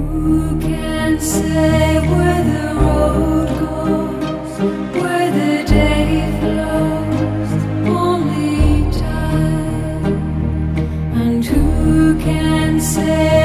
Who can say where the road goes, where the day flows? Only time. And who can say